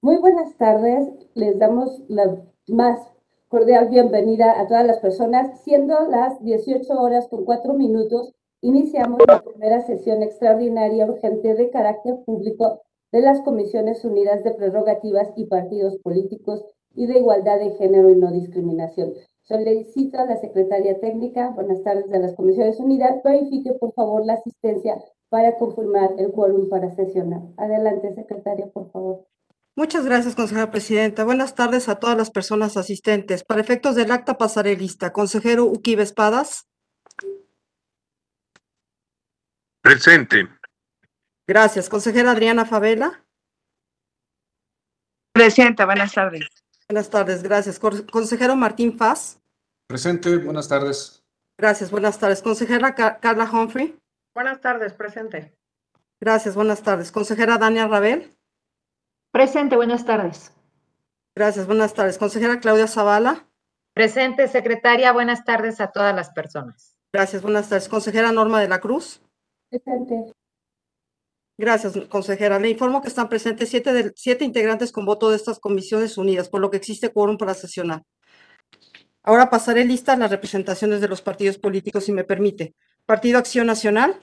Muy buenas tardes, les damos la más cordial bienvenida a todas las personas. Siendo las 18 horas con 4 minutos, iniciamos la primera sesión extraordinaria urgente de carácter público de las Comisiones Unidas de Prerrogativas y Partidos Políticos y de Igualdad de Género y No Discriminación. Solicito a la Secretaria Técnica, buenas tardes, de las Comisiones Unidas, verifique por favor la asistencia para confirmar el quórum para sesionar. Adelante, Secretaria, por favor. Muchas gracias, consejera presidenta. Buenas tardes a todas las personas asistentes. Para efectos del acta pasaré lista. Consejero Uquibe Espadas. Presente. Gracias. Consejera Adriana Favela. Presente, buenas tardes. Buenas tardes, gracias. Consejero Martín Faz. Presente, buenas tardes. Gracias, buenas tardes. Consejera Carla Humphrey. Buenas tardes, presente. Gracias, buenas tardes. Consejera Dania Rabel. Presente, buenas tardes. Gracias, buenas tardes. Consejera Claudia Zavala. Presente, secretaria. Buenas tardes a todas las personas. Gracias, buenas tardes. Consejera Norma de la Cruz. Presente. Gracias, consejera. Le informo que están presentes 7 integrantes con voto de estas comisiones unidas, por lo que existe quórum para sesionar. Ahora pasaré lista las representaciones de los partidos políticos, si me permite. Partido Acción Nacional.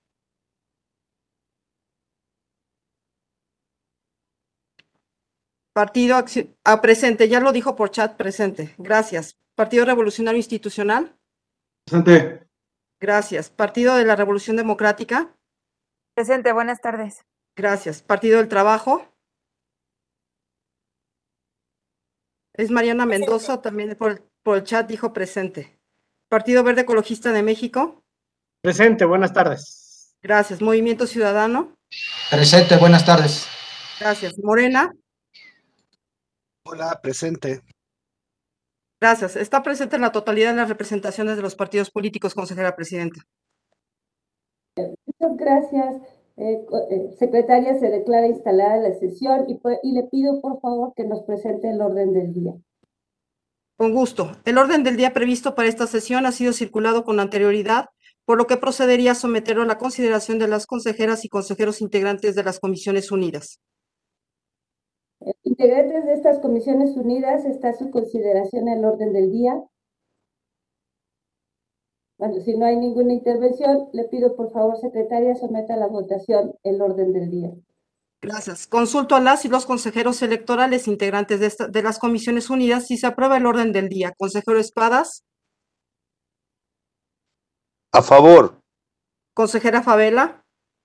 Partido Acción... presente, ya lo dijo por chat, presente. Gracias. Partido Revolucionario Institucional. Presente. Gracias. Partido de la Revolución Democrática. Presente, buenas tardes. Gracias. Partido del Trabajo. Es Mariana Mendoza, también por el chat dijo presente. Partido Verde Ecologista de México. Presente, buenas tardes. Gracias. Movimiento Ciudadano. Presente, buenas tardes. Gracias. Morena. Hola, presente. Gracias. Está presente en la totalidad de las representaciones de los partidos políticos, consejera presidenta. Muchas gracias, secretaria. Se declara instalada la sesión y le pido por favor que nos presente el orden del día. Con gusto. El orden del día previsto para esta sesión ha sido circulado con anterioridad, por lo que procedería a someterlo a la consideración de las consejeras y consejeros integrantes de las Comisiones Unidas. Integrantes de estas Comisiones Unidas, ¿está a su consideración el orden del día? Bueno, si no hay ninguna intervención, le pido por favor, secretaria, someta a la votación el orden del día. Gracias. Consulto a las y los consejeros electorales integrantes de las Comisiones Unidas si se aprueba el orden del día. Consejero Espadas. A favor. Consejera Favela.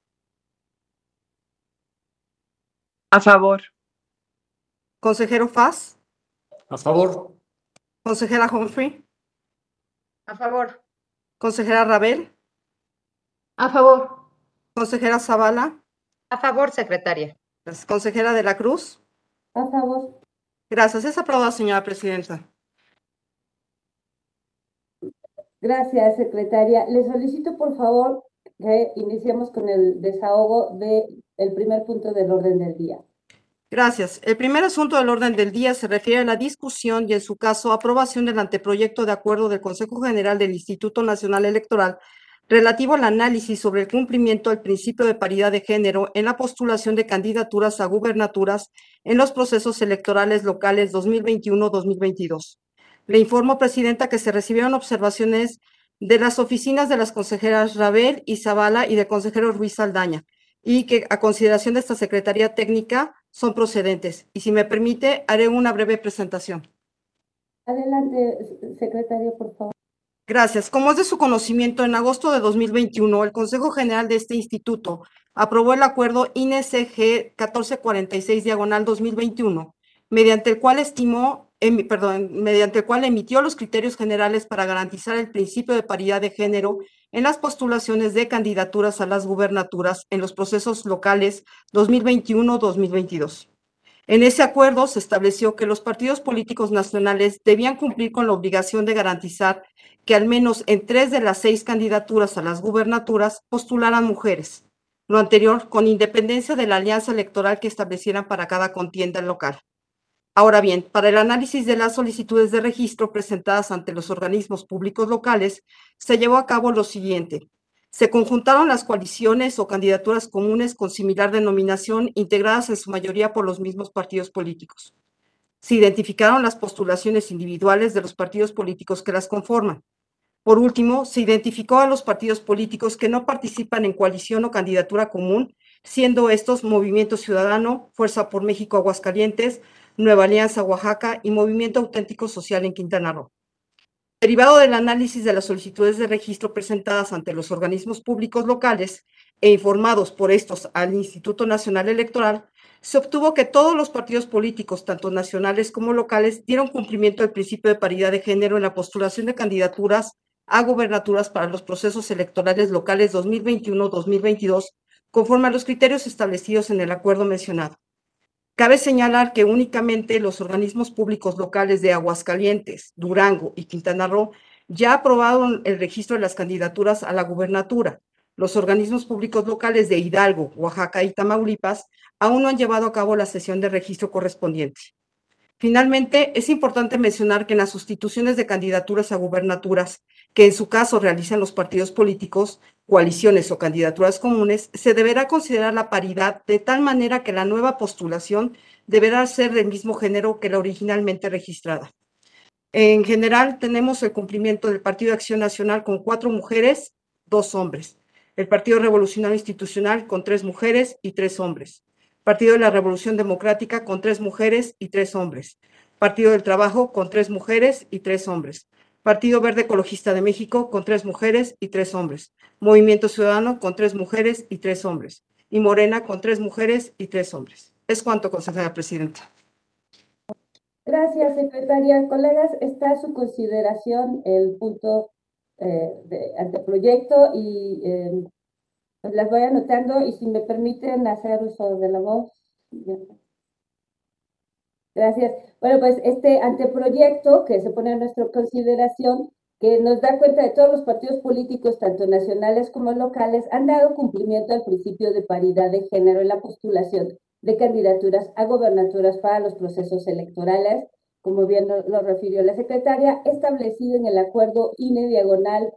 A favor. Consejero Faz. A favor. Consejera Humphrey. A favor. Consejera Rabel. A favor. Consejera Zavala. A favor, secretaria. Consejera de la Cruz. A favor. Gracias. Es aprobada, señora presidenta. Gracias, secretaria. Le solicito por favor que iniciemos con el desahogo del primer punto del orden del día. Gracias. El primer asunto del orden del día se refiere a la discusión y, en su caso, aprobación del anteproyecto de acuerdo del Consejo General del Instituto Nacional Electoral relativo al análisis sobre el cumplimiento del principio de paridad de género en la postulación de candidaturas a gubernaturas en los procesos electorales locales 2021-2022. Le informo, presidenta, que se recibieron observaciones de las oficinas de las consejeras Rabel y Zavala y del consejero Ruiz Saldaña, y que a consideración de esta Secretaría Técnica son procedentes. Y si me permite, haré una breve presentación. Adelante, secretario, por favor. Gracias. Como es de su conocimiento, en agosto de 2021, el Consejo General de este instituto aprobó el acuerdo INE-CG 1446/2021, mediante el cual emitió los criterios generales para garantizar el principio de paridad de género en las postulaciones de candidaturas a las gubernaturas en los procesos locales 2021-2022. En ese acuerdo se estableció que los partidos políticos nacionales debían cumplir con la obligación de garantizar que al menos en 3 de las 6 candidaturas a las gubernaturas postularan mujeres, lo anterior con independencia de la alianza electoral que establecieran para cada contienda local. Ahora bien, para el análisis de las solicitudes de registro presentadas ante los organismos públicos locales, se llevó a cabo lo siguiente. Se conjuntaron las coaliciones o candidaturas comunes con similar denominación, integradas en su mayoría por los mismos partidos políticos. Se identificaron las postulaciones individuales de los partidos políticos que las conforman. Por último, se identificó a los partidos políticos que no participan en coalición o candidatura común, siendo estos Movimiento Ciudadano, Fuerza por México Aguascalientes, Nueva Alianza Oaxaca y Movimiento Auténtico Social en Quintana Roo. Derivado del análisis de las solicitudes de registro presentadas ante los organismos públicos locales e informados por estos al Instituto Nacional Electoral, se obtuvo que todos los partidos políticos, tanto nacionales como locales, dieron cumplimiento al principio de paridad de género en la postulación de candidaturas a gubernaturas para los procesos electorales locales 2021-2022, conforme a los criterios establecidos en el acuerdo mencionado. Cabe señalar que únicamente los organismos públicos locales de Aguascalientes, Durango y Quintana Roo ya aprobaron el registro de las candidaturas a la gubernatura. Los organismos públicos locales de Hidalgo, Oaxaca y Tamaulipas aún no han llevado a cabo la sesión de registro correspondiente. Finalmente, es importante mencionar que en las sustituciones de candidaturas a gubernaturas, que en su caso realizan los partidos políticos, coaliciones o candidaturas comunes, se deberá considerar la paridad de tal manera que la nueva postulación deberá ser del mismo género que la originalmente registrada. En general, tenemos el cumplimiento del Partido de Acción Nacional con 4 mujeres, 2 hombres. El Partido Revolucionario Institucional con 3 mujeres y 3 hombres. Partido de la Revolución Democrática con 3 mujeres y 3 hombres. Partido del Trabajo con 3 mujeres y 3 hombres. Partido Verde Ecologista de México con 3 mujeres y 3 hombres. Movimiento Ciudadano con 3 mujeres y 3 hombres. Y Morena con 3 mujeres y 3 hombres. Es cuanto, consejera presidenta. Gracias, secretaria. Colegas, está a su consideración el punto de anteproyecto y pues las voy anotando y si me permiten hacer uso de la voz. Gracias. Bueno, pues este anteproyecto que se pone a nuestra consideración, que nos da cuenta de todos los partidos políticos, tanto nacionales como locales, han dado cumplimiento al principio de paridad de género en la postulación de candidaturas a gobernaturas para los procesos electorales, como bien lo refirió la secretaria, establecido en el acuerdo INE/CG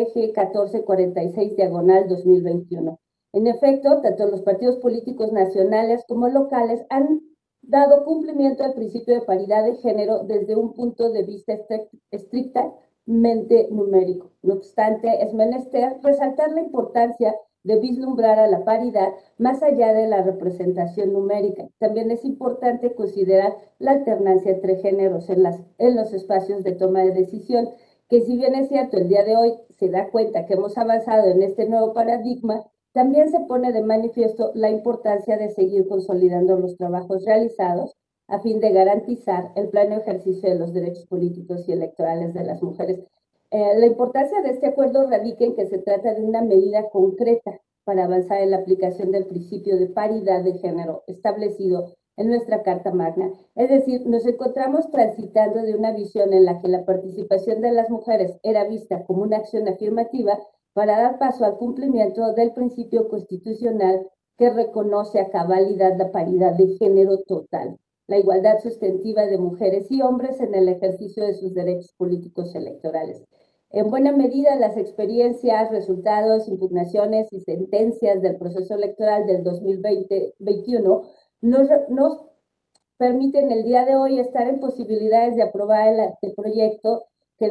1446/2021. En efecto, tanto los partidos políticos nacionales como locales han dado cumplimiento al principio de paridad de género desde un punto de vista estrictamente numérico. No obstante, es menester resaltar la importancia de vislumbrar a la paridad más allá de la representación numérica. También es importante considerar la alternancia entre géneros en los espacios de toma de decisión, que si bien es cierto, el día de hoy se da cuenta que hemos avanzado en este nuevo paradigma, también se pone de manifiesto la importancia de seguir consolidando los trabajos realizados a fin de garantizar el pleno ejercicio de los derechos políticos y electorales de las mujeres. La importancia de este acuerdo radica en que se trata de una medida concreta para avanzar en la aplicación del principio de paridad de género establecido en nuestra Carta Magna. Es decir, nos encontramos transitando de una visión en la que la participación de las mujeres era vista como una acción afirmativa para dar paso al cumplimiento del principio constitucional que reconoce a cabalidad la paridad de género total, la igualdad sustantiva de mujeres y hombres en el ejercicio de sus derechos políticos electorales. En buena medida, las experiencias, resultados, impugnaciones y sentencias del proceso electoral del 2020-21 nos permiten el día de hoy estar en posibilidades de aprobar el proyecto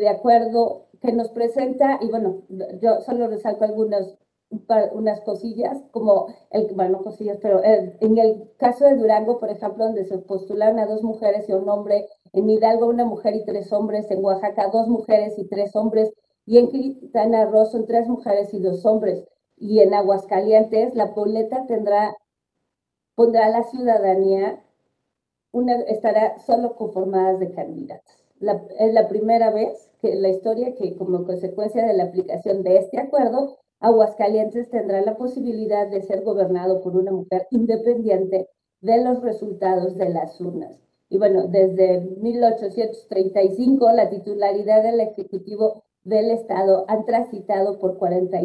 que nos presenta, y bueno, yo solo resalto unas cosillas, pero en el caso de Durango, por ejemplo, donde se postularon a 2 mujeres y un hombre, en Hidalgo 1 mujer y 3 hombres, en Oaxaca 2 mujeres y 3 hombres, y en Quintana Roo son 3 mujeres y 2 hombres, y en Aguascalientes la boleta pondrá la ciudadanía, estará solo conformadas de candidatas. Es la primera vez que en la historia que, como consecuencia de la aplicación de este acuerdo, Aguascalientes tendrá la posibilidad de ser gobernado por una mujer independiente de los resultados de las urnas. Y bueno, desde 1835 la titularidad del Ejecutivo del Estado han transitado por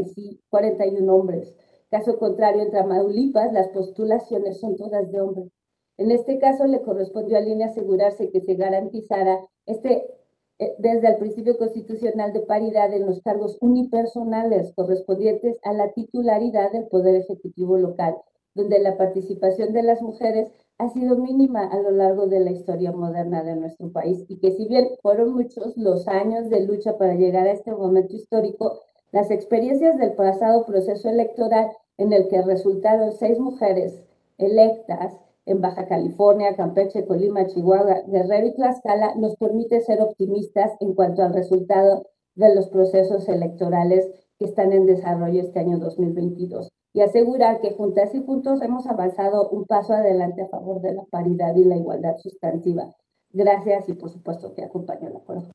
41 hombres. Caso contrario, en Tamaulipas las postulaciones son todas de hombres. En este caso le correspondió al INE asegurarse que se garantizara este desde el principio constitucional de paridad en los cargos unipersonales correspondientes a la titularidad del Poder Ejecutivo local, donde la participación de las mujeres ha sido mínima a lo largo de la historia moderna de nuestro país, y que si bien fueron muchos los años de lucha para llegar a este momento histórico, las experiencias del pasado proceso electoral, en el que resultaron 6 mujeres electas en Baja California, Campeche, Colima, Chihuahua, Guerrero y Tlaxcala, nos permite ser optimistas en cuanto al resultado de los procesos electorales que están en desarrollo este año 2022, y asegurar que juntas y juntos hemos avanzado un paso adelante a favor de la paridad y la igualdad sustantiva. Gracias, y por supuesto que acompaño el acuerdo.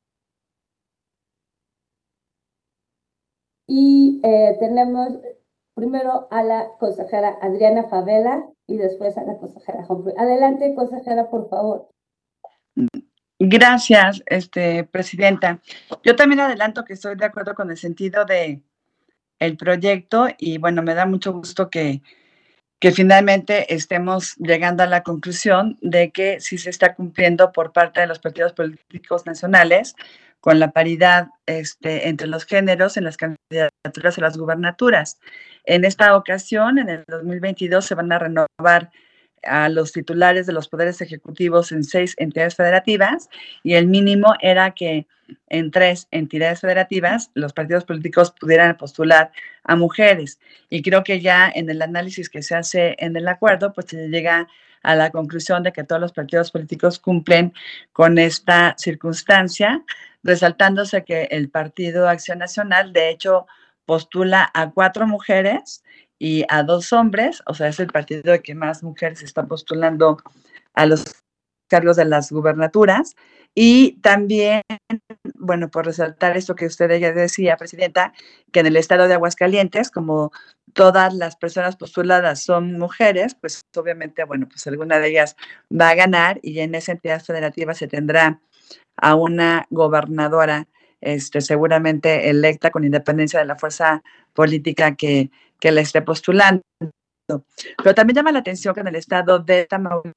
Y tenemos primero a la consejera Adriana Favela y después a la consejera Humphrey. Adelante, consejera, por favor. Gracias, presidenta. Yo también adelanto que estoy de acuerdo con el sentido de el proyecto y bueno, me da mucho gusto que finalmente estemos llegando a la conclusión de que sí se está cumpliendo por parte de los partidos políticos nacionales con la paridad entre los géneros en las candidaturas a las gubernaturas. En esta ocasión, en el 2022, se van a renovar a los titulares de los poderes ejecutivos en 6 entidades federativas, y el mínimo era que en 3 entidades federativas los partidos políticos pudieran postular a mujeres. Y creo que ya en el análisis que se hace en el acuerdo, pues se llega a la conclusión de que todos los partidos políticos cumplen con esta circunstancia, resaltándose que el Partido Acción Nacional, de hecho, postula a 4 mujeres y a 2 hombres, o sea, es el partido que más mujeres está postulando a los cargos de las gubernaturas. Y también, bueno, por resaltar esto que usted ya decía, presidenta, que en el estado de Aguascalientes, como todas las personas postuladas son mujeres, pues obviamente, bueno, pues alguna de ellas va a ganar, y en esa entidad federativa se tendrá a una gobernadora seguramente electa con independencia de la fuerza política que la esté postulando. Pero también llama la atención que en el estado de Tamaulipas,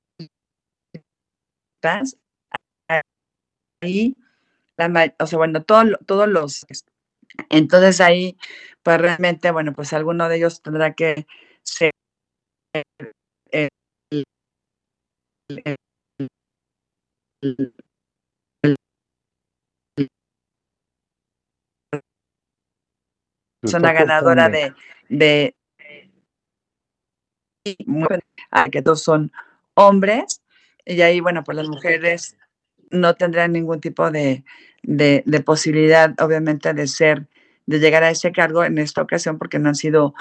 ahí, o sea, bueno, todos los, entonces ahí, pues realmente, bueno, pues alguno de ellos tendrá que ser el, el, persona ganadora de que todos son hombres, y ahí, bueno, pues las mujeres no tendrán ningún tipo de posibilidad, obviamente, de llegar a ese cargo en esta ocasión, porque no han sido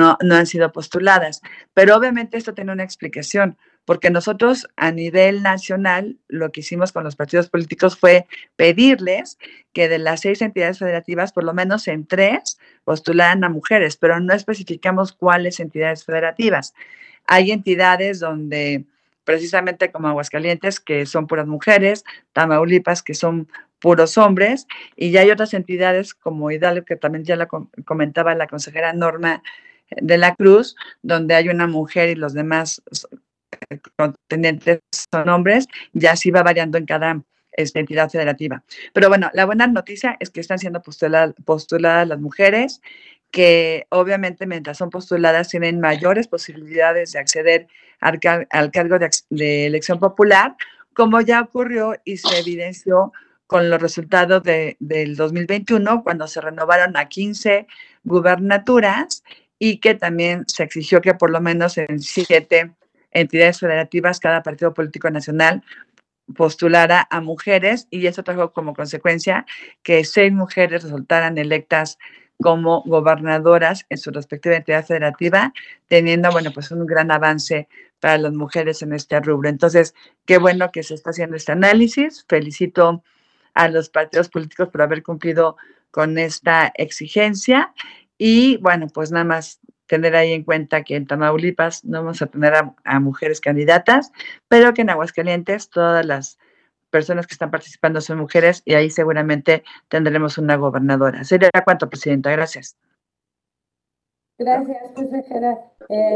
postuladas. Pero obviamente esto tiene una explicación, porque nosotros a nivel nacional lo que hicimos con los partidos políticos fue pedirles que de las 6 entidades federativas, por lo menos en 3, postularan a mujeres, pero no especificamos cuáles entidades federativas. Hay entidades donde, precisamente como Aguascalientes, que son puras mujeres, Tamaulipas, que son puros hombres, y ya hay otras entidades como Hidalgo, que también ya la comentaba la consejera Norma de la Cruz, donde hay una mujer y los demás contendientes son hombres, ya así va variando en cada entidad federativa. Pero bueno, la buena noticia es que están siendo postuladas las mujeres, que obviamente mientras son postuladas tienen mayores posibilidades de acceder al cargo de elección popular, como ya ocurrió y se evidenció con los resultados del 2021, cuando se renovaron a 15 gubernaturas, y que también se exigió que por lo menos en 7 entidades federativas cada partido político nacional postulara a mujeres, y eso trajo como consecuencia que 6 mujeres resultaran electas como gobernadoras en su respectiva entidad federativa, teniendo, bueno, pues un gran avance para las mujeres en este rubro. Entonces, qué bueno que se está haciendo este análisis. Felicito a los partidos políticos por haber cumplido con esta exigencia, y bueno, pues nada más tener ahí en cuenta que en Tamaulipas no vamos a tener a mujeres candidatas, pero que en Aguascalientes todas las personas que están participando son mujeres, y ahí seguramente tendremos una gobernadora. Sería cuánto, presidenta. Gracias. Gracias, consejera.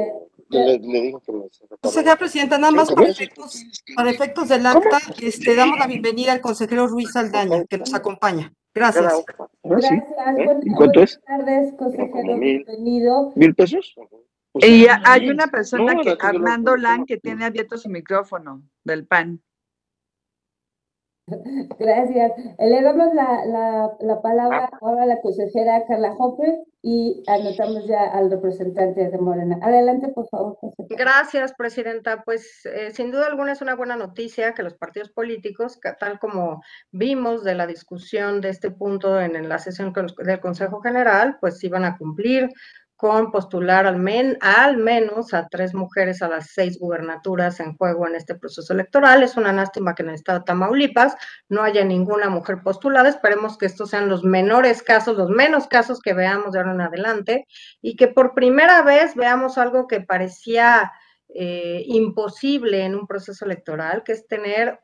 Le digo que me... Consejera presidenta, nada más para efectos del acta, damos la bienvenida al consejero Ruiz Saldaña, que nos acompaña. Gracias. Gracias. Buenas tardes, consejero. Bienvenido. ¿$1,000? Y hay una persona, Armando Lang, que tiene abierto su micrófono del PAN. Gracias. Le damos la palabra ahora a la consejera Carla Hopper y anotamos ya al representante de Morena. Adelante, por favor, consejera. Gracias, presidenta. Pues sin duda alguna es una buena noticia que los partidos políticos, tal como vimos de la discusión de este punto en la sesión del Consejo General, pues iban a cumplir con postular al menos a 3 mujeres a las 6 gubernaturas en juego en este proceso electoral. Es una lástima que en el estado de Tamaulipas no haya ninguna mujer postulada. Esperemos que estos sean los menores casos, los menos casos que veamos de ahora en adelante, y que por primera vez veamos algo que parecía imposible en un proceso electoral, que es tener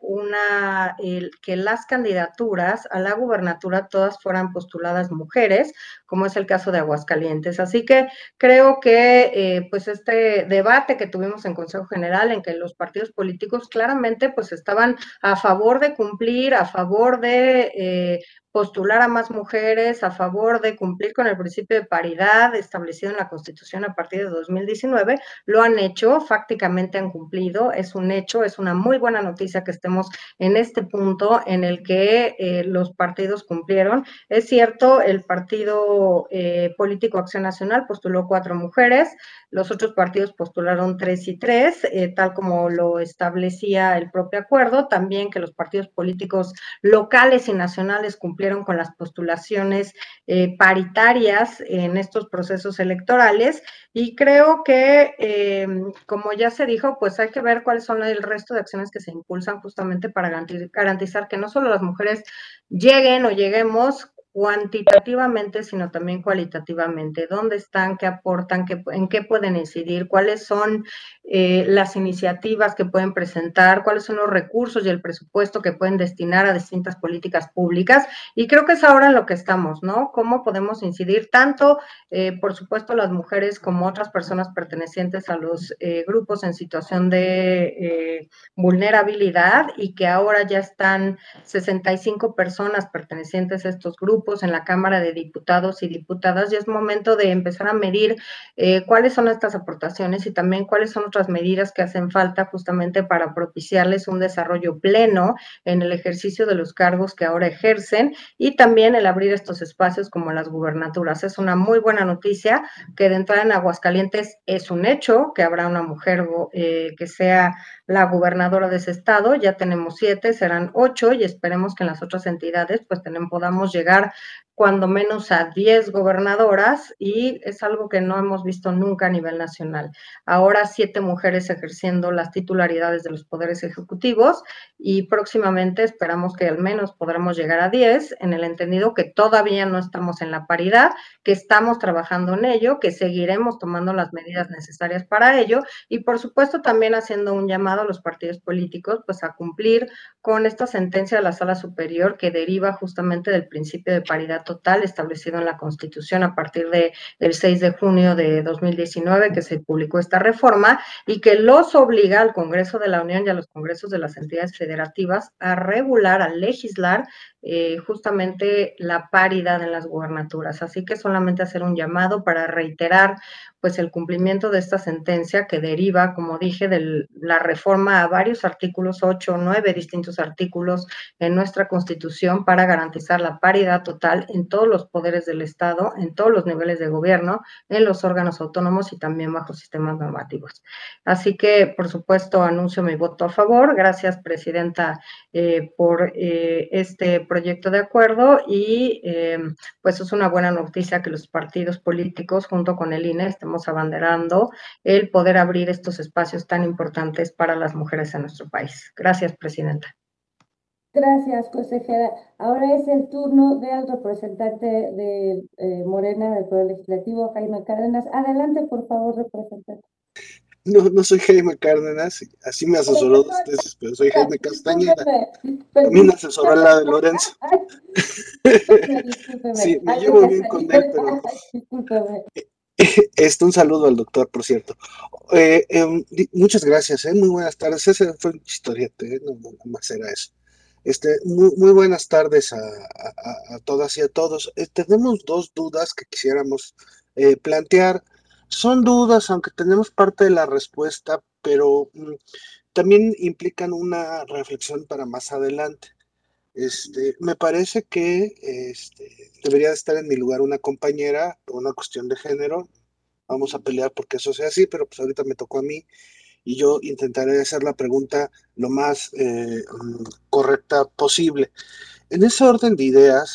que las candidaturas a la gubernatura todas fueran postuladas mujeres, como es el caso de Aguascalientes. Así que creo que pues este debate que tuvimos en Consejo General, en que los partidos políticos claramente pues estaban a favor de cumplir, a favor de postular a más mujeres, a favor de cumplir con el principio de paridad establecido en la Constitución a partir de 2019, lo han hecho, fácticamente han cumplido, es un hecho, es una muy buena noticia que estemos en este punto en el que los partidos cumplieron. Es cierto, el partido político Acción Nacional postuló 4 mujeres, los otros partidos postularon 3 y 3, tal como lo establecía el propio acuerdo, también que los partidos políticos locales y nacionales cumplieron con las postulaciones paritarias en estos procesos electorales, y creo que, como ya se dijo, pues hay que ver cuáles son el resto de acciones que se impulsan justamente para garantizar que no solo las mujeres lleguen o lleguemos cuantitativamente, sino también cualitativamente. ¿Dónde están? ¿Qué aportan? ¿En qué pueden incidir? ¿Cuáles son las iniciativas que pueden presentar? ¿Cuáles son los recursos y el presupuesto que pueden destinar a distintas políticas públicas? Y creo que es ahora en lo que estamos, ¿no? ¿Cómo podemos incidir tanto, por supuesto, las mujeres como otras personas pertenecientes a los grupos en situación de vulnerabilidad, y que ahora ya están 65 personas pertenecientes a estos grupos en la Cámara de Diputados y Diputadas, y es momento de empezar a medir cuáles son estas aportaciones y también cuáles son otras medidas que hacen falta justamente para propiciarles un desarrollo pleno en el ejercicio de los cargos que ahora ejercen, y también el abrir estos espacios como las gubernaturas. Es una muy buena noticia que de entrada en Aguascalientes es un hecho que habrá una mujer que sea la gobernadora de ese estado. Ya tenemos 7, serán 8, y esperemos que en las otras entidades pues podamos llegar cuando menos a 10 gobernadoras, y es algo que no hemos visto nunca a nivel nacional. Ahora 7 mujeres ejerciendo las titularidades de los poderes ejecutivos, y próximamente esperamos que al menos podremos llegar a 10, en el entendido que todavía no estamos en la paridad, que estamos trabajando en ello, que seguiremos tomando las medidas necesarias para ello, y por supuesto también haciendo un llamado a los partidos políticos pues a cumplir con esta sentencia de la Sala Superior que deriva justamente del principio de paridad total establecido en la Constitución a partir del 6 de junio de 2019, que se publicó esta reforma, y que los obliga al Congreso de la Unión y a los congresos de las entidades federativas a regular, a legislar justamente la paridad en las gubernaturas. Así que solamente hacer un llamado para reiterar pues el cumplimiento de esta sentencia que deriva, como dije, de la reforma a varios artículos, 8 o 9 distintos artículos en nuestra Constitución para garantizar la paridad total en todos los poderes del Estado, en todos los niveles de gobierno, en los órganos autónomos y también bajo sistemas normativos. Así que, por supuesto, anuncio mi voto a favor. Gracias, presidenta, por este proyecto de acuerdo, y pues es una buena noticia que los partidos políticos junto con el INE estemos abanderando el poder abrir estos espacios tan importantes para las mujeres en nuestro país. Gracias, presidenta. Gracias, consejera. Ahora es el turno del representante de Morena del Poder Legislativo, Jaime Cárdenas. Adelante, por favor, representante. No soy Jaime Cárdenas, así me asesoró 2 veces, pero soy Jaime Castañeda. También me asesoró la de Lorenzo. Discúlpeme. Sí, me llevo bien con él, pero Un saludo al doctor, por cierto. Muchas gracias, muy buenas tardes. Ese fue un historiete, no más era eso. Muy buenas tardes a todas y a todos. Tenemos dos dudas que quisiéramos plantear. Son dudas, aunque tenemos parte de la respuesta, pero también implican una reflexión para más adelante. Me parece que debería de estar en mi lugar una compañera por una cuestión de género. Vamos a pelear porque eso sea así, pero pues ahorita me tocó a mí y yo intentaré hacer la pregunta lo más correcta posible. En ese orden de ideas,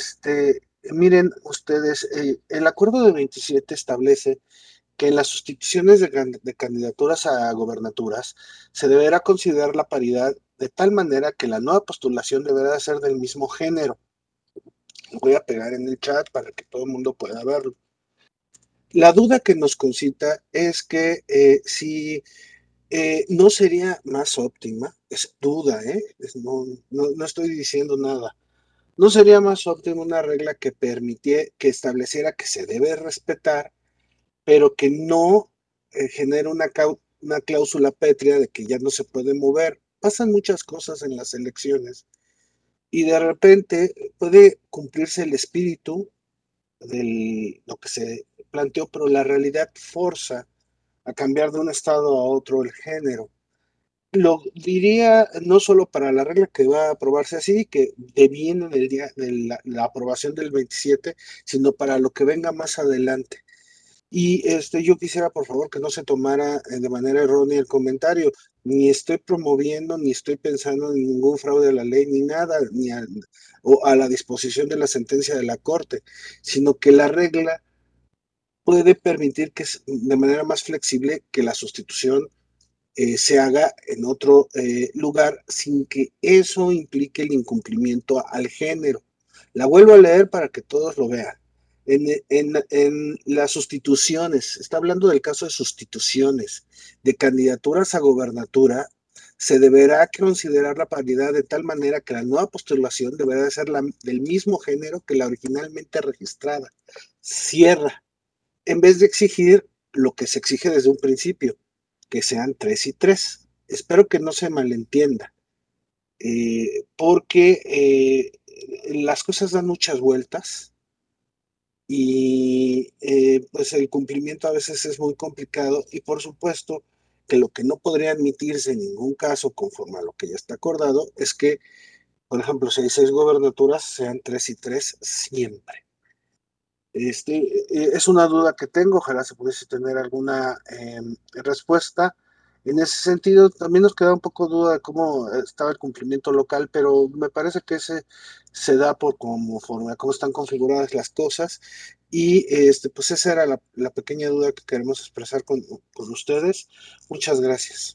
miren ustedes, el acuerdo de 27 establece que en las sustituciones de candidaturas a gobernaturas se deberá considerar la paridad de tal manera que la nueva postulación deberá ser del mismo género. Lo voy a pegar en el chat para que todo el mundo pueda verlo. La duda que nos concita es que si no sería más óptima, es duda, no estoy diciendo nada, no sería más óptima una regla que que estableciera que se debe respetar, pero que no genere una cláusula pétrea de que ya no se puede mover. Pasan muchas cosas en las elecciones y de repente puede cumplirse el espíritu de lo que se planteó, pero la realidad forza a cambiar de un estado a otro el género. Lo diría no solo para la regla que va a aprobarse así, que deviene en el día de la aprobación del 27, sino para lo que venga más adelante. Y yo quisiera, por favor, que no se tomara de manera errónea el comentario. Ni estoy promoviendo, ni estoy pensando en ningún fraude a la ley, ni nada, o a la disposición de la sentencia de la Corte, sino que la regla puede permitir que de manera más flexible que la sustitución se haga en otro lugar sin que eso implique el incumplimiento al género. La vuelvo a leer para que todos lo vean. En las sustituciones, está hablando del caso de sustituciones de candidaturas a gobernatura, se deberá considerar la paridad de tal manera que la nueva postulación deberá ser del mismo género que la originalmente registrada. Cierra. En vez de exigir lo que se exige desde un principio, que sean 3 y 3. Espero que no se malentienda, porque las cosas dan muchas vueltas y pues el cumplimiento a veces es muy complicado y por supuesto que lo que no podría admitirse en ningún caso conforme a lo que ya está acordado es que, por ejemplo, si hay 6 gobernaturas, sean 3 y 3 siempre. Es una duda que tengo, ojalá se pudiese tener alguna respuesta. En ese sentido, también nos queda un poco duda de cómo estaba el cumplimiento local, pero me parece que ese se da por cómo están configuradas las cosas. Y pues esa era la pequeña duda que queremos expresar con ustedes. Muchas gracias.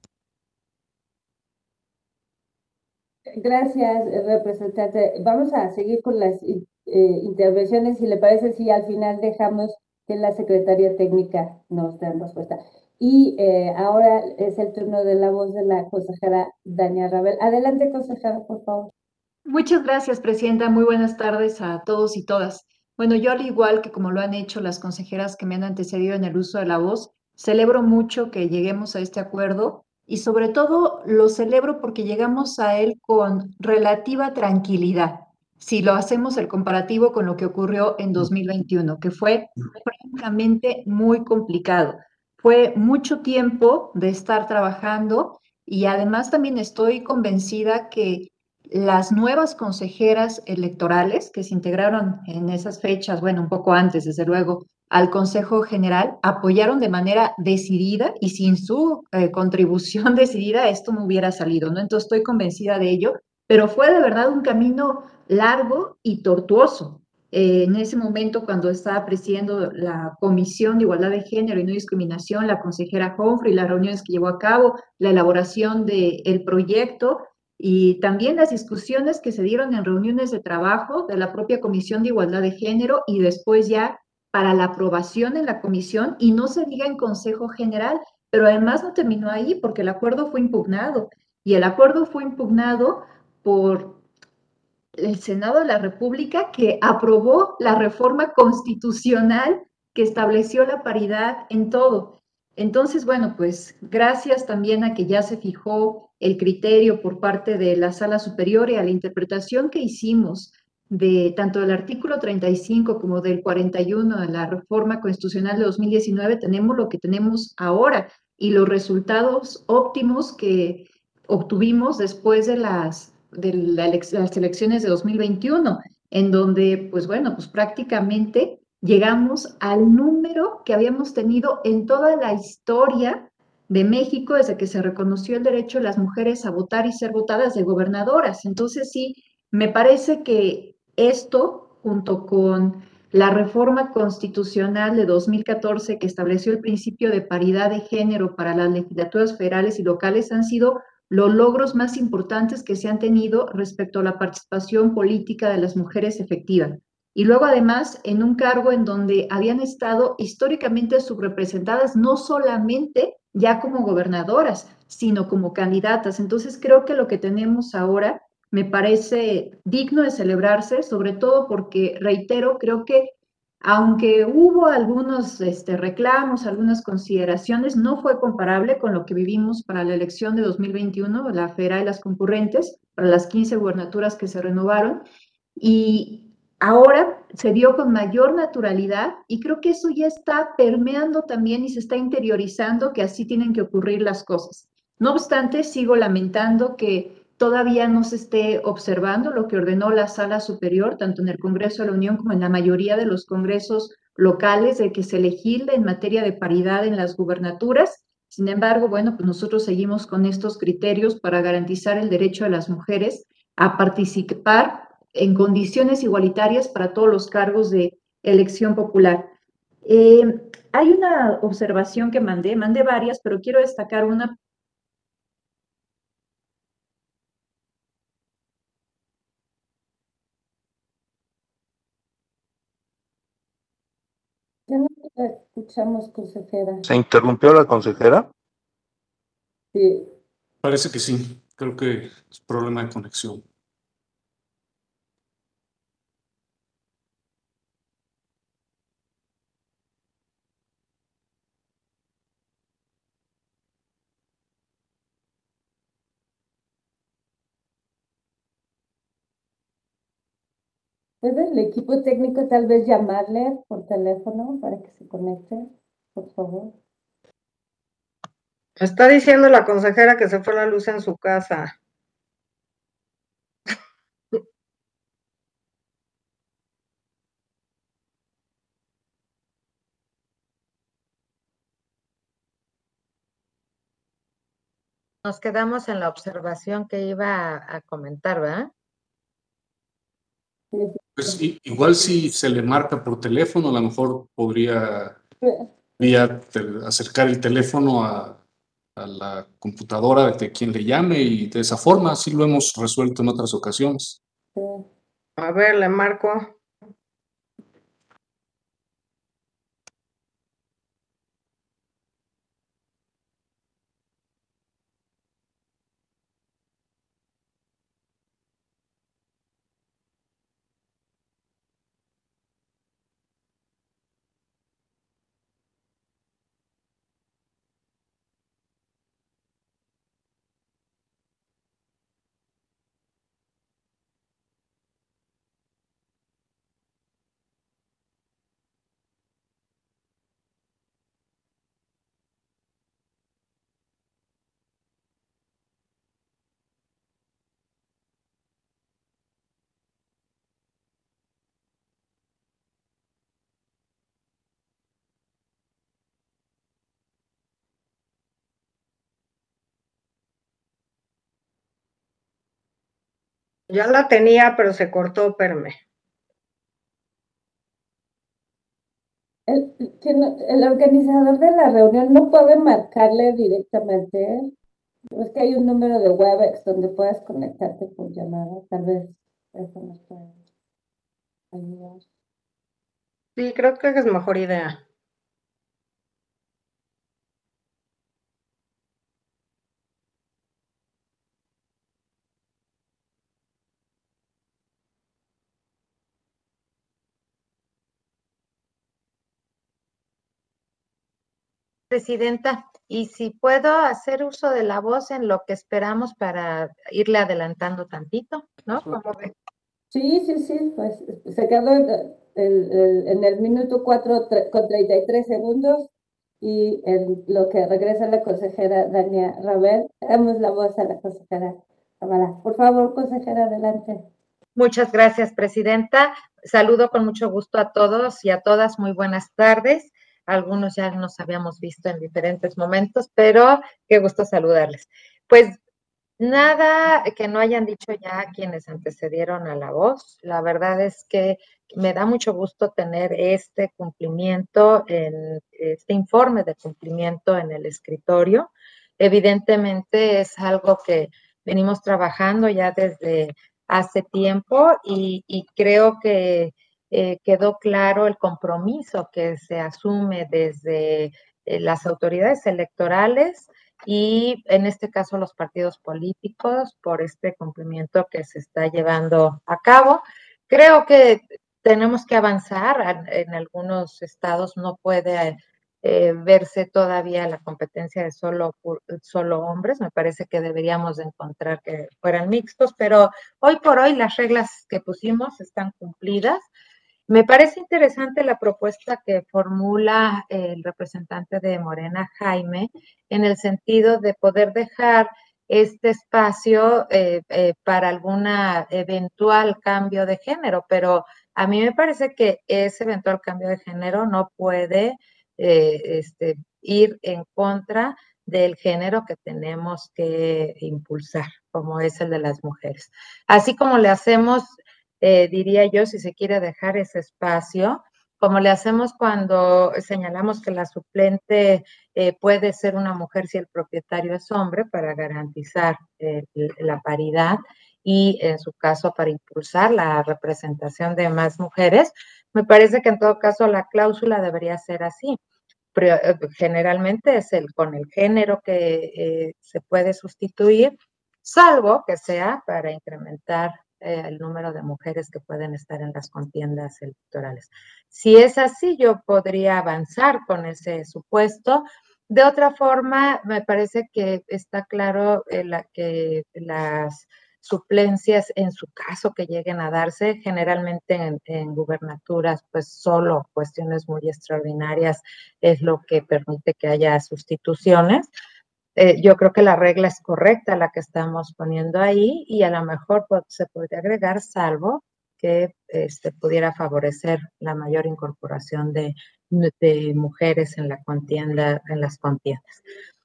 Gracias, representante. Vamos a seguir con las intervenciones, si le parece, si al final dejamos que la Secretaría Técnica nos dé respuesta. Y ahora es el turno de la voz de la consejera Dania Rabel. Adelante, consejera, por favor. Muchas gracias, presidenta. Muy buenas tardes a todos y todas. Bueno, yo al igual que como lo han hecho las consejeras que me han antecedido en el uso de la voz, celebro mucho que lleguemos a este acuerdo y sobre todo lo celebro porque llegamos a él con relativa tranquilidad. Si lo hacemos el comparativo con lo que ocurrió en 2021, que fue francamente muy complicado. Fue mucho tiempo de estar trabajando y además también estoy convencida que las nuevas consejeras electorales que se integraron en esas fechas, bueno, un poco antes, desde luego, al Consejo General, apoyaron de manera decidida y sin su contribución decidida esto no hubiera salido, ¿no? Entonces estoy convencida de ello, pero fue de verdad un camino largo y tortuoso. En ese momento, cuando estaba presidiendo la Comisión de Igualdad de Género y No Discriminación, la consejera Humphrey, las reuniones que llevó a cabo, la elaboración del proyecto, y también las discusiones que se dieron en reuniones de trabajo de la propia Comisión de Igualdad de Género y después ya para la aprobación en la comisión y no se diga en Consejo General, pero además no terminó ahí porque el acuerdo fue impugnado y el acuerdo fue impugnado por el Senado de la República que aprobó la reforma constitucional que estableció la paridad en todo. Entonces, bueno, pues gracias también a que ya se fijó el criterio por parte de la Sala Superior y a la interpretación que hicimos de tanto del artículo 35 como del 41 de la reforma constitucional de 2019, tenemos lo que tenemos ahora y los resultados óptimos que obtuvimos después de las elecciones de 2021, en donde, pues bueno, pues prácticamente llegamos al número que habíamos tenido en toda la historia de México desde que se reconoció el derecho de las mujeres a votar y ser votadas de gobernadoras. Entonces sí, me parece que esto, junto con la reforma constitucional de 2014 que estableció el principio de paridad de género para las legislaturas federales y locales, han sido los logros más importantes que se han tenido respecto a la participación política de las mujeres efectiva. Y luego además en un cargo en donde habían estado históricamente subrepresentadas, no solamente ya como gobernadoras, sino como candidatas. Entonces creo que lo que tenemos ahora me parece digno de celebrarse, sobre todo porque, reitero, creo que aunque hubo algunos reclamos, algunas consideraciones, no fue comparable con lo que vivimos para la elección de 2021, la federal y las concurrentes, para las 15 gubernaturas que se renovaron, y ahora se dio con mayor naturalidad y creo que eso ya está permeando también y se está interiorizando que así tienen que ocurrir las cosas. No obstante, sigo lamentando que todavía no se esté observando lo que ordenó la Sala Superior, tanto en el Congreso de la Unión como en la mayoría de los congresos locales, de que se legisle en materia de paridad en las gubernaturas. Sin embargo, bueno, pues nosotros seguimos con estos criterios para garantizar el derecho de las mujeres a participar en condiciones igualitarias para todos los cargos de elección popular. Hay una observación que mandé varias, pero quiero destacar una. Ya no la escuchamos, consejera. ¿Se interrumpió la consejera? Sí. Parece que sí. Creo que es problema de conexión. ¿Puede el equipo técnico tal vez llamarle por teléfono para que se conecte, por favor? Está diciendo la consejera que se fue la luz en su casa. Nos quedamos en la observación que iba a comentar, ¿verdad? Pues igual si se le marca por teléfono, a lo mejor podría acercar el teléfono a la computadora de quien le llame y de esa forma, así lo hemos resuelto en otras ocasiones. A ver, le marco. Ya la tenía, pero se cortó, espérame. El organizador de la reunión no puede marcarle directamente, ¿eh? Es que hay un número de Webex donde puedas conectarte por llamada, tal vez eso nos puede ayudar. Sí, creo que es mejor idea. Presidenta, y si puedo hacer uso de la voz en lo que esperamos para irle adelantando tantito, ¿no? ¿Cómo ve? Sí, sí, sí, pues se quedó en el minuto 4 con 33 segundos y en lo que regresa la consejera Dania Rabel, damos la voz a la consejera Kamala. Por favor, consejera, adelante. Muchas gracias, Presidenta. Saludo con mucho gusto a todos y a todas. Muy buenas tardes. Algunos ya nos habíamos visto en diferentes momentos, pero qué gusto saludarles. Pues nada que no hayan dicho ya quienes antecedieron a la voz. La verdad es que me da mucho gusto tener este cumplimiento, este informe de cumplimiento en el escritorio. Evidentemente es algo que venimos trabajando ya desde hace tiempo y creo que quedó claro el compromiso que se asume desde las autoridades electorales y en este caso los partidos políticos por este cumplimiento que se está llevando a cabo. Creo que tenemos que avanzar. En algunos estados no puede verse todavía la competencia de solo hombres. Me parece que deberíamos de encontrar que fueran mixtos, pero hoy por hoy las reglas que pusimos están cumplidas. Me parece interesante la propuesta que formula el representante de Morena, Jaime, en el sentido de poder dejar este espacio para alguna eventual cambio de género, pero a mí me parece que ese eventual cambio de género no puede ir en contra del género que tenemos que impulsar, como es el de las mujeres. Así como le hacemos diría yo, si se quiere dejar ese espacio, como le hacemos cuando señalamos que la suplente puede ser una mujer si el propietario es hombre para garantizar la paridad y en su caso para impulsar la representación de más mujeres, me parece que en todo caso la cláusula debería ser así. Pero, generalmente es con el género que se puede sustituir, salvo que sea para incrementar el número de mujeres que pueden estar en las contiendas electorales. Si es así, yo podría avanzar con ese supuesto. De otra forma, me parece que está claro que las suplencias, en su caso que lleguen a darse, generalmente en gubernaturas, pues solo cuestiones muy extraordinarias es lo que permite que haya sustituciones. Yo creo que la regla es correcta, la que estamos poniendo ahí, y a lo mejor se podría agregar, salvo que pudiera favorecer la mayor incorporación de mujeres en la contienda, en las contiendas.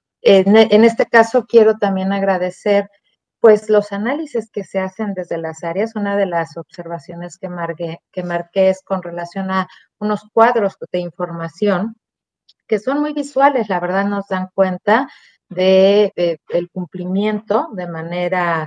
En este caso quiero también agradecer pues los análisis que se hacen desde las áreas. Una de las observaciones que marqué es con relación a unos cuadros de información que son muy visuales, la verdad nos dan cuenta de el cumplimiento de manera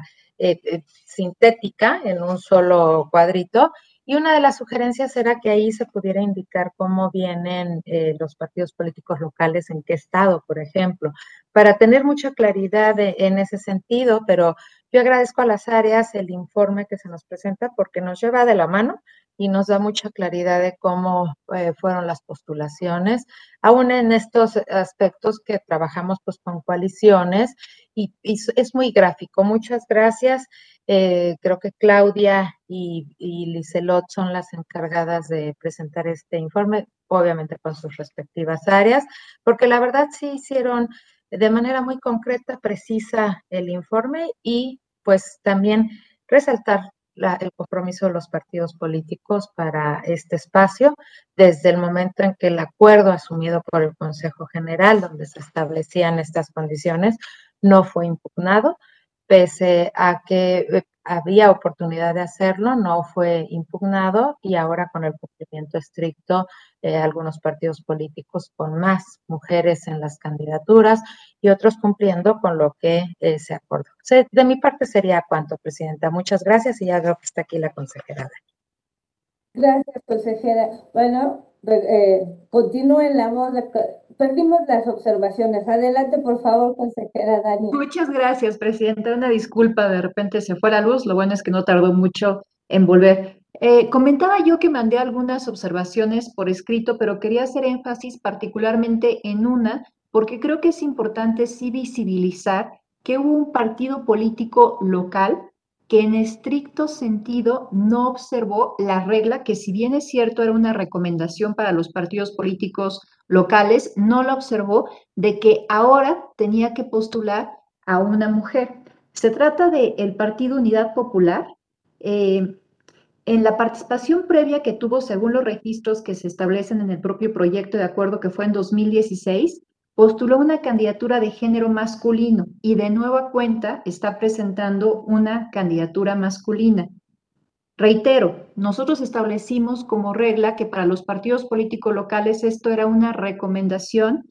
sintética en un solo cuadrito. Y una de las sugerencias era que ahí se pudiera indicar cómo vienen los partidos políticos locales, en qué estado, por ejemplo, para tener mucha claridad en ese sentido, pero yo agradezco a las áreas el informe que se nos presenta porque nos lleva de la mano y nos da mucha claridad de cómo fueron las postulaciones, aún en estos aspectos que trabajamos pues con coaliciones y es muy gráfico. Muchas gracias. Creo que Claudia y Liselot son las encargadas de presentar este informe, obviamente con sus respectivas áreas, porque la verdad sí hicieron de manera muy concreta, precisa el informe y pues también resaltar el compromiso de los partidos políticos para este espacio, desde el momento en que el acuerdo asumido por el Consejo General, donde se establecían estas condiciones, no fue impugnado, pese a que había oportunidad de hacerlo, no fue impugnado y ahora con el cumplimiento estricto, algunos partidos políticos con más mujeres en las candidaturas y otros cumpliendo con lo que se acordó. De mi parte sería cuanto, Presidenta. Muchas gracias y ya veo que está aquí la consejera. Gracias, consejera. Bueno, continúen la voz. Perdimos las observaciones. Adelante, por favor, consejera Dani. Muchas gracias, Presidenta. Una disculpa, de repente se fue la luz. Lo bueno es que no tardó mucho en volver. Comentaba yo que mandé algunas observaciones por escrito, pero quería hacer énfasis particularmente en una, porque creo que es importante sí visibilizar que hubo un partido político local que en estricto sentido no observó la regla, que si bien es cierto era una recomendación para los partidos políticos locales, no la observó, de que ahora tenía que postular a una mujer. Se trata del Partido Unidad Popular. En la participación previa que tuvo, según los registros que se establecen en el propio proyecto de acuerdo que fue en 2016, postuló una candidatura de género masculino y de nueva cuenta está presentando una candidatura masculina. Reitero, nosotros establecimos como regla que para los partidos políticos locales esto era una recomendación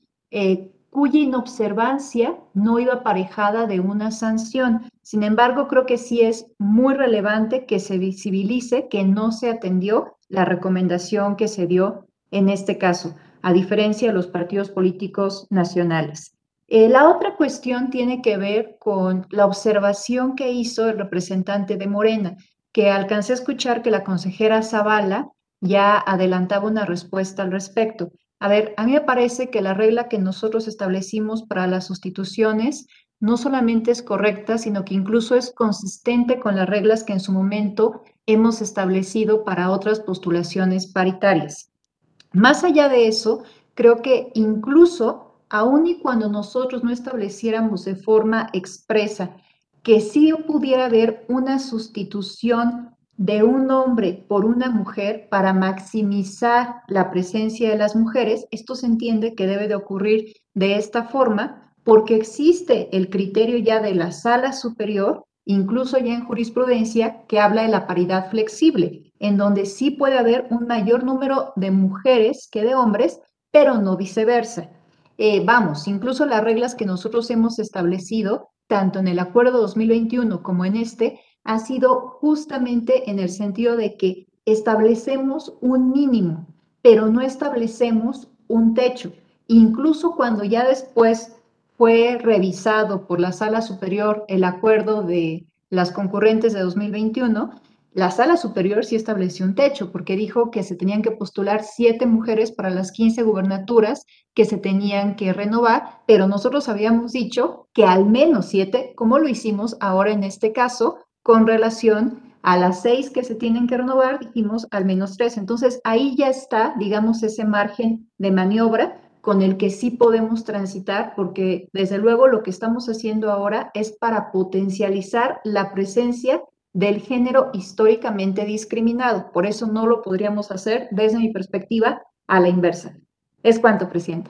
cuya inobservancia no iba aparejada de una sanción. Sin embargo, creo que sí es muy relevante que se visibilice que no se atendió la recomendación que se dio en este caso, a diferencia de los partidos políticos nacionales. La otra cuestión tiene que ver con la observación que hizo el representante de Morena, que alcancé a escuchar que la consejera Zavala ya adelantaba una respuesta al respecto. A ver, a mí me parece que la regla que nosotros establecimos para las sustituciones no solamente es correcta, sino que incluso es consistente con las reglas que en su momento hemos establecido para otras postulaciones paritarias. Más allá de eso, creo que incluso, aun y cuando nosotros no estableciéramos de forma expresa que sí pudiera haber una sustitución de un hombre por una mujer para maximizar la presencia de las mujeres, esto se entiende que debe de ocurrir de esta forma porque existe el criterio ya de la sala superior, incluso ya en jurisprudencia, que habla de la paridad flexible, en donde sí puede haber un mayor número de mujeres que de hombres, pero no viceversa. Vamos, incluso las reglas que nosotros hemos establecido, tanto en el acuerdo 2021 como en este, ha sido justamente en el sentido de que establecemos un mínimo, pero no establecemos un techo. Incluso cuando ya después fue revisado por la Sala Superior el acuerdo de las concurrentes de 2021, la Sala Superior sí estableció un techo porque dijo que se tenían que postular 7 mujeres para las 15 gubernaturas que se tenían que renovar, pero nosotros habíamos dicho que al menos 7, como lo hicimos ahora en este caso, con relación a las 6 que se tienen que renovar, dijimos al menos 3. Entonces ahí ya está, digamos, ese margen de maniobra con el que sí podemos transitar, porque desde luego lo que estamos haciendo ahora es para potencializar la presencia del género históricamente discriminado. Por eso no lo podríamos hacer, desde mi perspectiva, a la inversa. Es cuanto, Presidenta.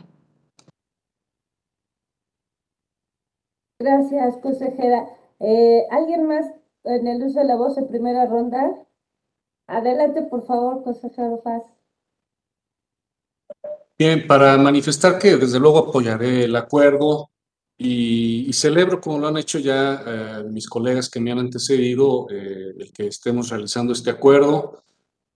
Gracias, consejera. ¿Alguien más en el uso de la voz en primera ronda? Adelante, por favor, consejero Faz. Bien, para manifestar que desde luego apoyaré el acuerdo y celebro, como lo han hecho ya mis colegas que me han antecedido, el que estemos realizando este acuerdo.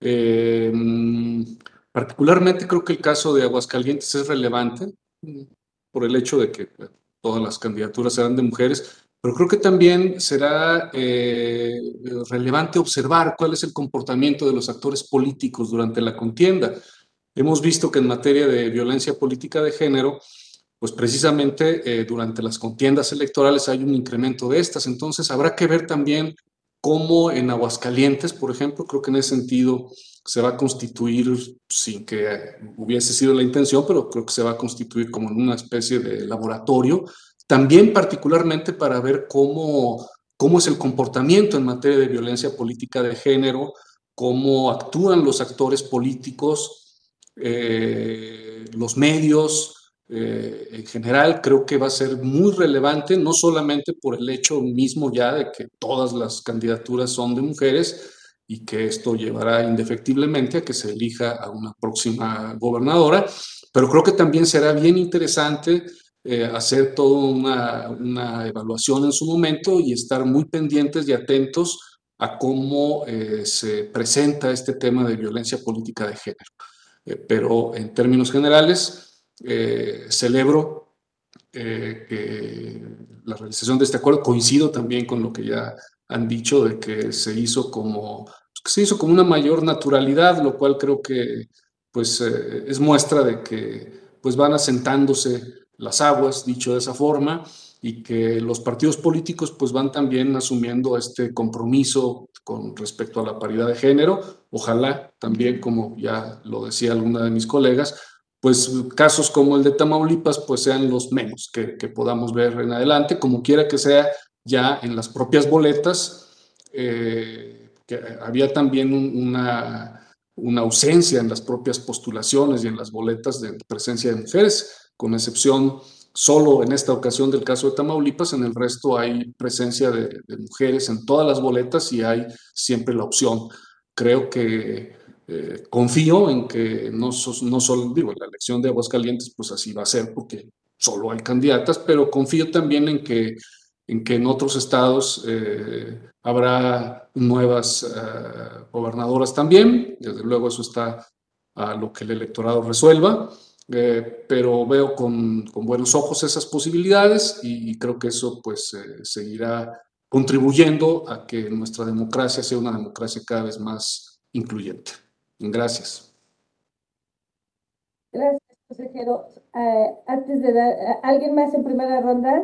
Particularmente creo que el caso de Aguascalientes es relevante por el hecho de que todas las candidaturas serán de mujeres, pero creo que también será relevante observar cuál es el comportamiento de los actores políticos durante la contienda. Hemos visto que en materia de violencia política de género, pues precisamente durante las contiendas electorales hay un incremento de estas, entonces habrá que ver también cómo en Aguascalientes, por ejemplo, creo que en ese sentido se va a constituir, sin que hubiese sido la intención, pero creo que se va a constituir como en una especie de laboratorio, también particularmente para ver cómo es el comportamiento en materia de violencia política de género, cómo actúan los actores políticos, los medios, en general. Creo que va a ser muy relevante, no solamente por el hecho mismo ya de que todas las candidaturas son de mujeres y que esto llevará indefectiblemente a que se elija a una próxima gobernadora, pero creo que también será bien interesante hacer toda una evaluación en su momento y estar muy pendientes y atentos a cómo se presenta este tema de violencia política de género. Pero en términos generales, celebro que la realización de este acuerdo. Coincido también con lo que ya han dicho de que se hizo como una mayor naturalidad, lo cual creo que pues, es muestra de que pues, van asentándose las aguas, dicho de esa forma, y que los partidos políticos pues van también asumiendo este compromiso con respecto a la paridad de género. Ojalá también, como ya lo decía alguna de mis colegas, pues casos como el de Tamaulipas pues sean los menos que podamos ver en adelante, como quiera que sea ya en las propias boletas, que había también una ausencia en las propias postulaciones y en las boletas de presencia de mujeres, con excepción solo en esta ocasión del caso de Tamaulipas. En el resto hay presencia de mujeres en todas las boletas y hay siempre la opción. Creo que confío en que no solo, digo, la elección de Aguascalientes, pues así va a ser porque solo hay candidatas, pero confío también en que en otros estados habrá nuevas gobernadoras también. Desde luego eso está a lo que el electorado resuelva, pero veo con buenos ojos esas posibilidades y creo que eso pues seguirá contribuyendo a que nuestra democracia sea una democracia cada vez más incluyente. Gracias. Gracias, consejero. Antes de dar, ¿alguien más en primera ronda?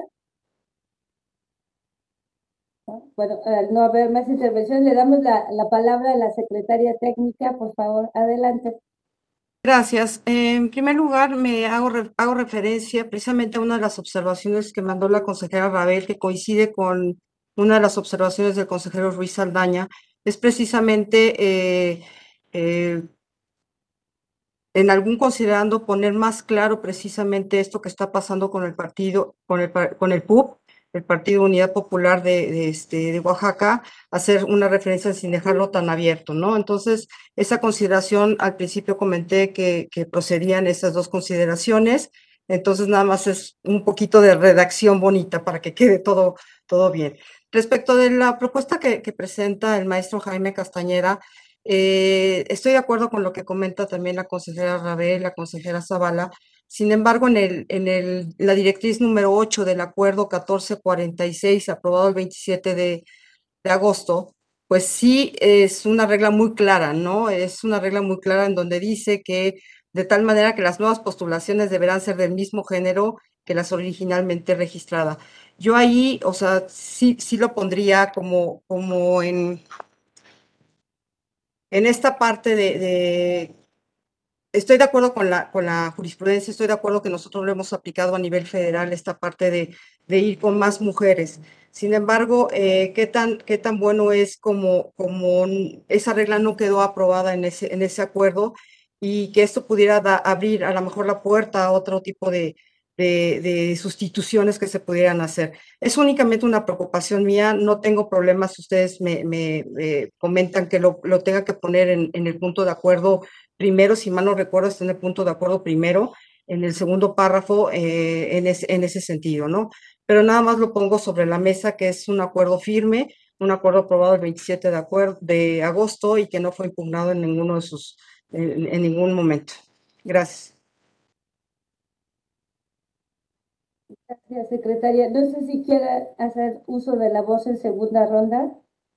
¿No? Bueno, al no haber más intervenciones, le damos la palabra a la secretaria técnica, por favor, adelante. Gracias. En primer lugar, hago referencia precisamente a una de las observaciones que mandó la consejera Rabel, que coincide con una de las observaciones del consejero Ruiz Saldaña. Es precisamente en algún considerando poner más claro precisamente esto que está pasando con el partido, con el PUP, el Partido Unidad Popular de Oaxaca, hacer una referencia sin dejarlo tan abierto, ¿no? Entonces, esa consideración, al principio comenté que procedían esas dos consideraciones, entonces nada más es un poquito de redacción bonita para que quede todo bien. Respecto de la propuesta que presenta el maestro Jaime Castañeda, estoy de acuerdo con lo que comenta también la consejera Rabel, la consejera Zavala. Sin embargo, la directriz número 8 del acuerdo 1446, aprobado el 27 de agosto, pues sí es una regla muy clara, ¿no? Es una regla muy clara en donde dice que de tal manera que las nuevas postulaciones deberán ser del mismo género que las originalmente registradas. Yo ahí, o sea, sí lo pondría como en esta parte estoy de acuerdo con la jurisprudencia, estoy de acuerdo que nosotros lo hemos aplicado a nivel federal, esta parte de ir con más mujeres. Sin embargo, ¿qué tan bueno es como esa regla no quedó aprobada en ese acuerdo y que esto pudiera abrir a lo mejor la puerta a otro tipo de sustituciones que se pudieran hacer? Es únicamente una preocupación mía, no tengo problemas si ustedes me comentan que lo tenga que poner en el punto de acuerdo primero, si mal no recuerdo, está en el punto de acuerdo primero, en el segundo párrafo, en ese sentido, ¿no? Pero nada más lo pongo sobre la mesa, que es un acuerdo firme, un acuerdo aprobado el 27 de agosto y que no fue impugnado en ninguno en ningún momento. Gracias. Gracias, secretaria. No sé si quiera hacer uso de la voz en segunda ronda.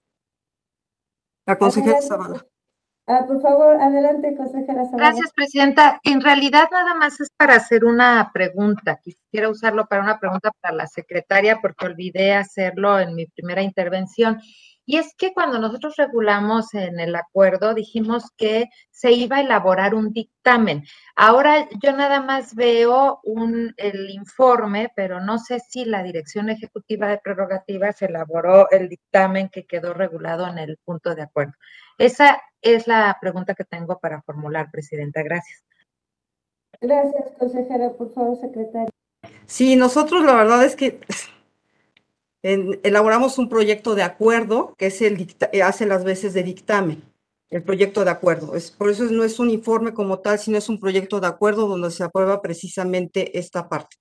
La consejera Zavala. Por favor, adelante, consejera Zavala. Gracias, presidenta. En realidad nada más es para hacer una pregunta. Quisiera usarlo para una pregunta para la secretaria porque olvidé hacerlo en mi primera intervención. Y es que cuando nosotros regulamos en el acuerdo dijimos que se iba a elaborar un dictamen. Ahora yo nada más veo el informe, pero no sé si la Dirección Ejecutiva de Prerrogativas elaboró el dictamen que quedó regulado en el punto de acuerdo. Esa es la pregunta que tengo para formular, presidenta. Gracias. Gracias, consejera. Por favor, secretaria. Sí, nosotros la verdad es que elaboramos un proyecto de acuerdo que es hace las veces de dictamen, el proyecto de acuerdo. Por eso no es un informe como tal, sino es un proyecto de acuerdo donde se aprueba precisamente esta parte.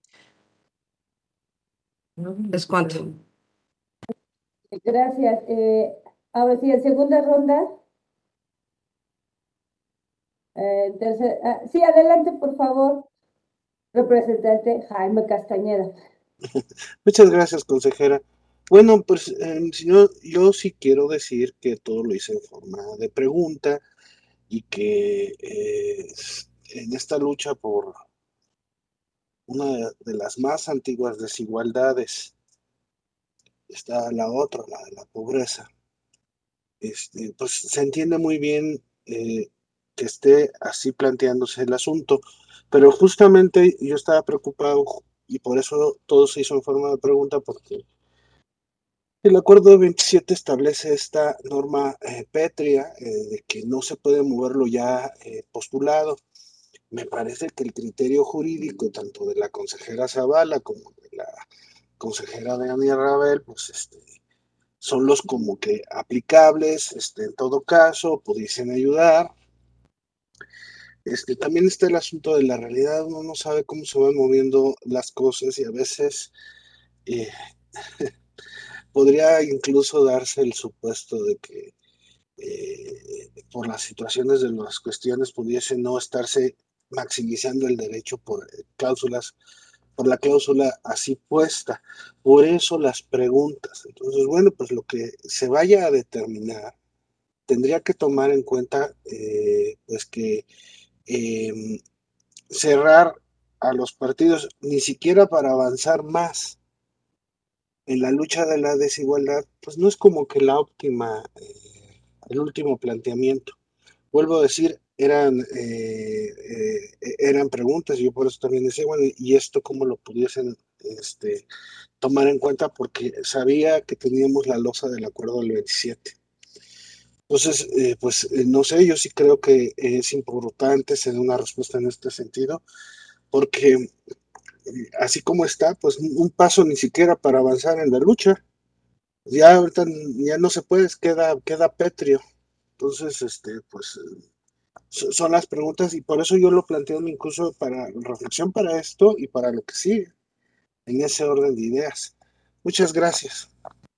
¿Es cuánto? Gracias. Ahora sí, en segunda ronda. Sí, adelante, por favor, representante Jaime Castañeda. Muchas gracias, consejera. Bueno, pues señor, yo sí quiero decir que todo lo hice en forma de pregunta y que en esta lucha por una de las más antiguas desigualdades. Está la otra, la de la pobreza. Pues se entiende muy bien que esté así planteándose el asunto, pero justamente yo estaba preocupado y por eso todo se hizo en forma de pregunta, porque el acuerdo 27 establece esta norma pétrea de que no se puede mover lo ya postulado. Me parece que el criterio jurídico, tanto de la consejera Zavala como de la consejera Dania Rabel, pues son los como que aplicables, en todo caso, pudiesen ayudar. También está el asunto de la realidad, uno no sabe cómo se van moviendo las cosas y a veces eh, podría incluso darse el supuesto de que por las situaciones de las cuestiones pudiese no estarse maximizando el derecho por cláusulas, por la cláusula así puesta. Por eso las preguntas. Entonces, bueno, pues lo que se vaya a determinar tendría que tomar en cuenta pues que cerrar a los partidos ni siquiera para avanzar más en la lucha de la desigualdad, pues no es como que la óptima, el último planteamiento. Vuelvo a decir, eran preguntas, y yo por eso también decía, bueno, ¿y esto cómo lo pudiesen tomar en cuenta? Porque sabía que teníamos la losa del acuerdo del 27. Entonces, pues no sé, yo sí creo que es importante tener una respuesta en este sentido, porque así como está, pues un paso ni siquiera para avanzar en la lucha. Ya ahorita ya no se puede, queda pétreo. Entonces, pues son las preguntas y por eso yo lo planteo incluso para reflexión para esto y para lo que sigue, en ese orden de ideas. Muchas gracias.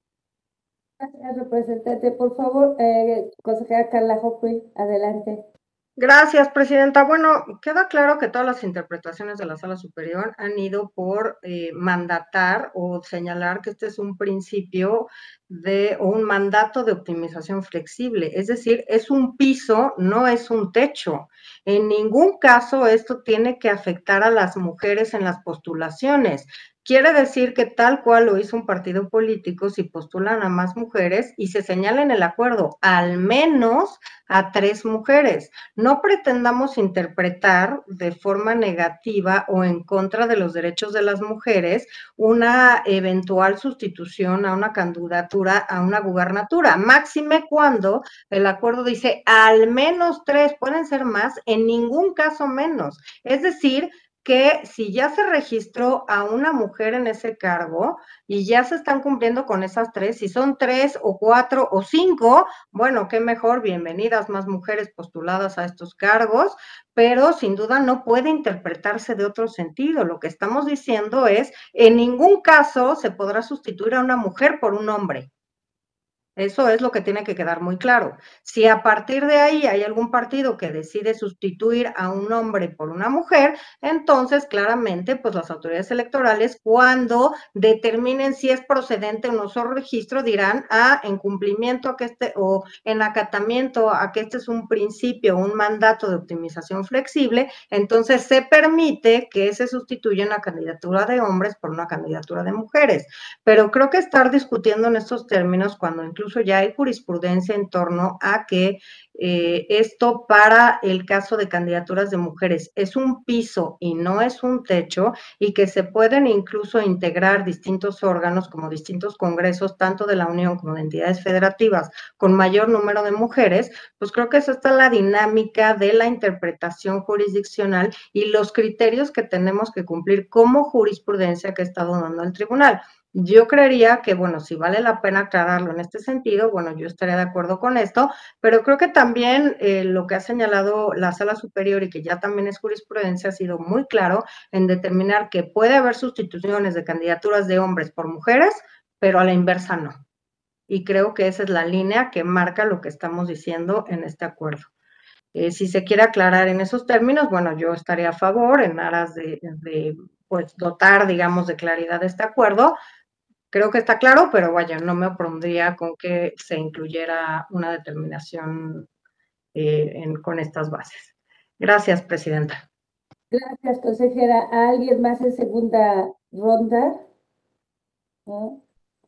Gracias, representante. Por favor, consejera Carla Hoppe, adelante. Gracias, presidenta. Bueno, queda claro que todas las interpretaciones de la Sala Superior han ido por mandatar o señalar que este es un principio o un mandato de optimización flexible, es decir, es un piso, no es un techo. En ningún caso esto tiene que afectar a las mujeres en las postulaciones. Quiere decir que tal cual lo hizo un partido político, si postulan a más mujeres y se señala en el acuerdo, al menos a 3 mujeres. No pretendamos interpretar de forma negativa o en contra de los derechos de las mujeres una eventual sustitución a una candidatura a una gubernatura, máxime cuando el acuerdo dice al menos 3, pueden ser más, en ningún caso menos. Es decir, que si ya se registró a una mujer en ese cargo y ya se están cumpliendo con esas 3, si son 3 o 4 o 5, bueno, qué mejor, bienvenidas más mujeres postuladas a estos cargos, pero sin duda no puede interpretarse de otro sentido. Lo que estamos diciendo es, en ningún caso se podrá sustituir a una mujer por un hombre. Eso es lo que tiene que quedar muy claro. Si a partir de ahí hay algún partido que decide sustituir a un hombre por una mujer, entonces claramente pues las autoridades electorales cuando determinen si es procedente o no su registro dirán, en cumplimiento a que o en acatamiento a que este es un principio, un mandato de optimización flexible, entonces se permite que se sustituya una candidatura de hombres por una candidatura de mujeres. Pero creo que estar discutiendo en estos términos cuando incluso ya hay jurisprudencia en torno a que esto para el caso de candidaturas de mujeres es un piso y no es un techo y que se pueden incluso integrar distintos órganos como distintos congresos, tanto de la Unión como de entidades federativas con mayor número de mujeres, pues creo que esa está la dinámica de la interpretación jurisdiccional y los criterios que tenemos que cumplir como jurisprudencia que ha estado dando el tribunal. Yo creería que, bueno, si vale la pena aclararlo en este sentido, bueno, yo estaría de acuerdo con esto, pero creo que también lo que ha señalado la Sala Superior y que ya también es jurisprudencia ha sido muy claro en determinar que puede haber sustituciones de candidaturas de hombres por mujeres, pero a la inversa no. Y creo que esa es la línea que marca lo que estamos diciendo en este acuerdo. Si se quiere aclarar en esos términos, bueno, yo estaría a favor en aras de pues dotar, digamos, de claridad este acuerdo. Creo que está claro, pero vaya, no me opondría con que se incluyera una determinación con estas bases. Gracias, presidenta. Gracias, consejera. ¿A alguien más en segunda ronda? ¿No?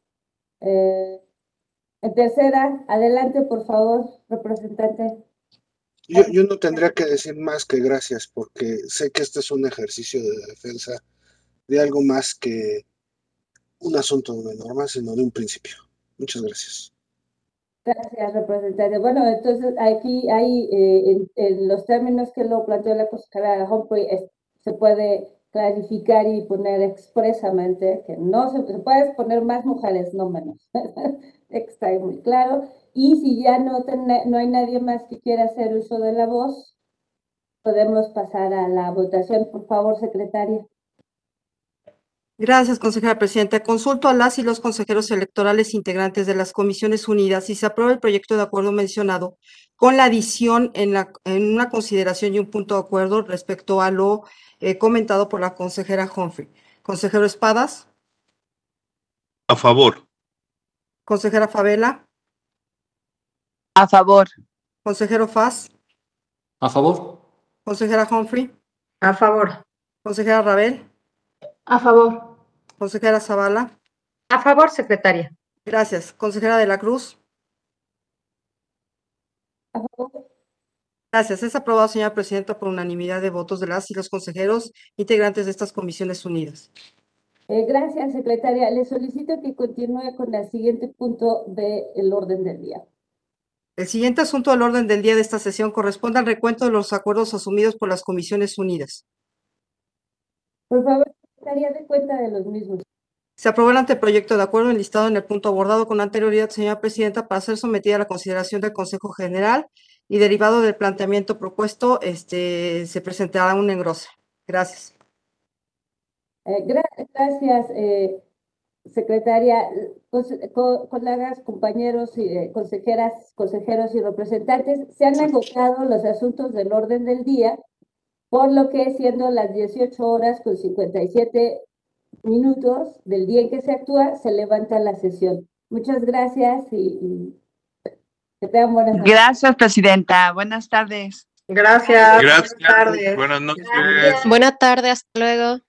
En tercera, adelante, por favor, representante. Yo no tendría que decir más que gracias, porque sé que este es un ejercicio de defensa de algo más que un asunto de una norma, sino de un principio. Muchas gracias. Gracias, representante. Bueno, entonces aquí hay, en los términos que lo planteó la consejera Humphrey, se puede clarificar y poner expresamente que no se puede poner más mujeres, no menos. Está muy claro. Y si ya no hay nadie más que quiera hacer uso de la voz, podemos pasar a la votación. Por favor, secretaria. Gracias, consejera presidenta. Consulto a las y los consejeros electorales integrantes de las Comisiones Unidas y se aprueba el proyecto de acuerdo mencionado con la adición en una consideración y un punto de acuerdo respecto a lo comentado por la consejera Humphrey. Consejero Espadas. A favor. Consejera Favela. A favor. Consejero Faz. A favor. Consejera Humphrey. A favor. Consejera Rabel. A favor. Consejera Zavala. A favor, secretaria. Gracias. Consejera de la Cruz. A favor. Gracias. Es aprobado, señora presidenta, por unanimidad de votos de las y los consejeros integrantes de estas Comisiones Unidas. Gracias, secretaria. Le solicito que continúe con el siguiente punto del orden del día. El siguiente asunto del orden del día de esta sesión corresponde al recuento de los acuerdos asumidos por las Comisiones Unidas. Por favor, secretaria, dé cuenta de los mismos. Se aprobó el anteproyecto de acuerdo enlistado en el punto abordado con anterioridad, señora presidenta, para ser sometida a la consideración del Consejo General y derivado del planteamiento propuesto, se presentará un engrose. Gracias. Gracias, secretaria. Colegas, compañeros, consejeras, consejeros y representantes, se han agotado los asuntos del orden del día, por lo que siendo las 18:57 del día en que se actúa, se levanta la sesión. Muchas gracias y que tengan buenas noches. Gracias, presidenta. Buenas tardes. Gracias. Gracias. Buenas tardes. Buenas noches. Gracias. Buena tarde, hasta luego.